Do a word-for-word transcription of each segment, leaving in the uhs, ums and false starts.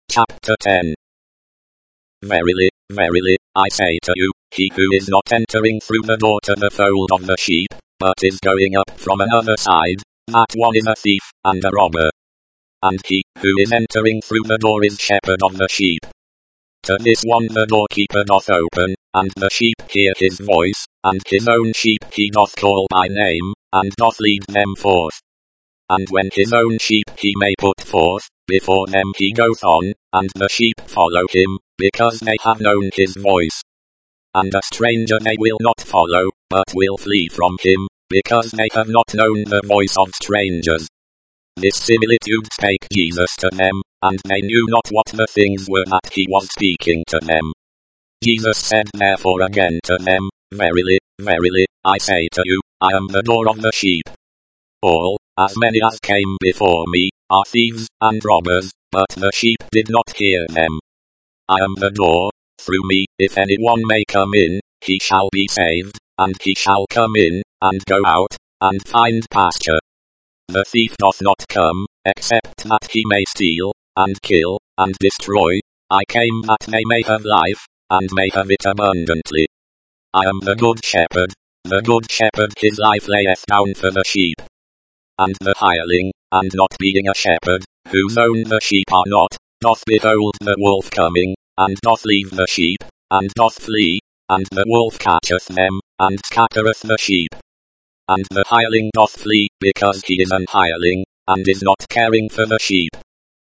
Chapter ten. Verily, verily, I say to you, he who is not entering through the door to the fold of the sheep, but is going up from another side, that one is a thief, and a robber. And he who is entering through the door is shepherd of the sheep. To this one the doorkeeper doth open, and the sheep hear his voice, and his own sheep he doth call by name, and doth lead them forth. And when his own sheep he may put forth, before them he goeth on, and the sheep follow him, because they have known his voice. And a stranger they will not follow, but will flee from him, because they have not known the voice of strangers. This similitude spake Jesus to them, and they knew not what the things were that he was speaking to them. Jesus said therefore again to them, Verily, verily, I say to you, I am the door of the sheep. All, as many as came before me, are thieves and robbers, but the sheep did not hear them. I am the door. Through me, if any one may come in, he shall be saved, and he shall come in, and go out, and find pasture. The thief doth not come, except that he may steal, and kill, and destroy. I came that they may have life, and may have it abundantly. I am the good shepherd. The good shepherd his life layeth down for the sheep. And the hireling, and not being a shepherd, whose own the sheep are not, doth behold the wolf coming, and doth leave the sheep, and doth flee, and the wolf catcheth them, and scattereth the sheep. And the hireling doth flee, because he is an hireling, and is not caring for the sheep.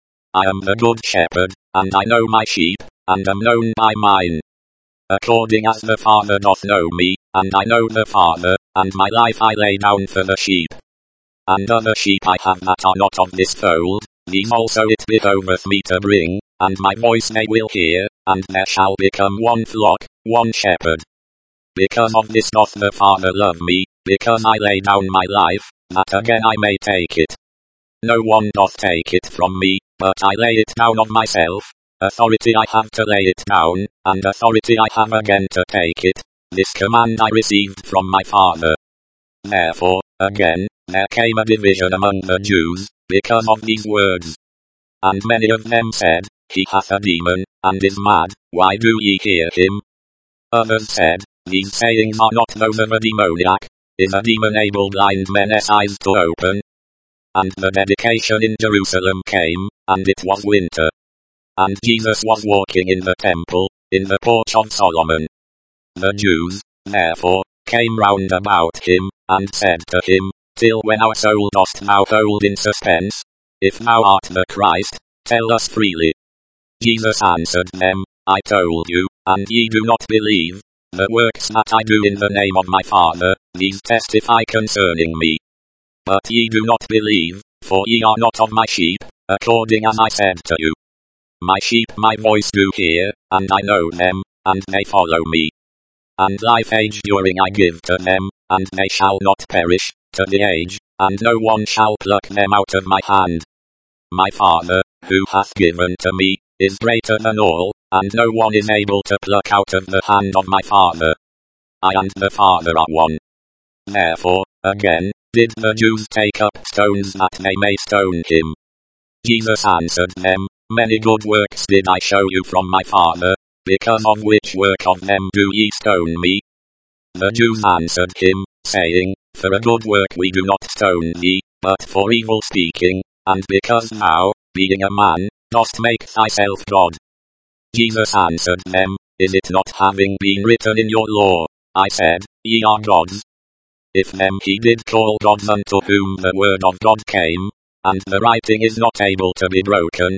I am the good shepherd, and I know my sheep, and am known by mine. According as the Father doth know me, and I know the Father, and my life I lay down for the sheep. And other sheep I have that are not of this fold, these also it behoveth me to bring, and my voice they will hear, and there shall become one flock, one shepherd. Because of this doth the Father love me, because I lay down my life, that again I may take it. No one doth take it from me, but I lay it down of myself. Authority I have to lay it down, and authority I have again to take it. This command I received from my Father. Therefore, again, there came a division among the Jews, because of these words. And many of them said, He hath a demon, and is mad, why do ye hear him? Others said, These sayings are not those of a demoniac. Is a demon able blind men's eyes to open? And the dedication in Jerusalem came, and it was winter. And Jesus was walking in the temple, in the porch of Solomon. The Jews, therefore, came round about him, and said to him, Till when our soul dost thou hold in suspense? If thou art the Christ, tell us freely. Jesus answered them, I told you, and ye do not believe. The works that I do in the name of my Father, these testify concerning me. But ye do not believe, for ye are not of my sheep, according as I said to you. My sheep my voice do hear, and I know them, and they follow me. And life age during I give to them, and they shall not perish, to the age, and no one shall pluck them out of my hand. My Father, who hath given to me, is greater than all, and no one is able to pluck out of the hand of my Father. I and the Father are one. Therefore, again, did the Jews take up stones that they may stone him. Jesus answered them, Many good works did I show you from my Father, because of which work of them do ye stone me? The Jews answered him, saying, For a good work we do not stone thee, but for evil speaking, and because thou, being a man, dost make thyself God. Jesus answered them, Is it not having been written in your law, I said, Ye are gods? If them he did call gods unto whom the word of God came, and the writing is not able to be broken.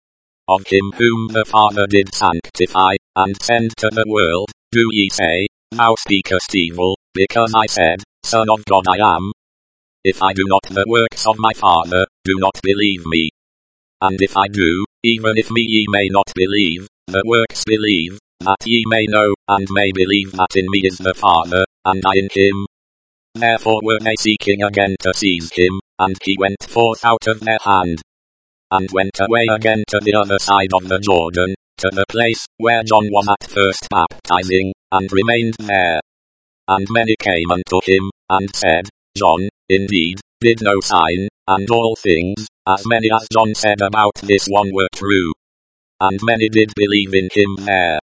Of him whom the Father did sanctify, and send to the world, do ye say, Thou speakest evil, because I said, Son of God I am? If I do not the works of my Father, do not believe me. And if I do, even if me ye may not believe, the works believe, that ye may know, and may believe that in me is the Father, and I in him. Therefore were they seeking again to seize him, and he went forth out of their hand. And went away again to the other side of the Jordan, to the place where John was at first baptizing, and remained there. And many came unto him, and said, John, indeed, did no sign, and all things, as many as John said about this one were true. and many did believe in him there.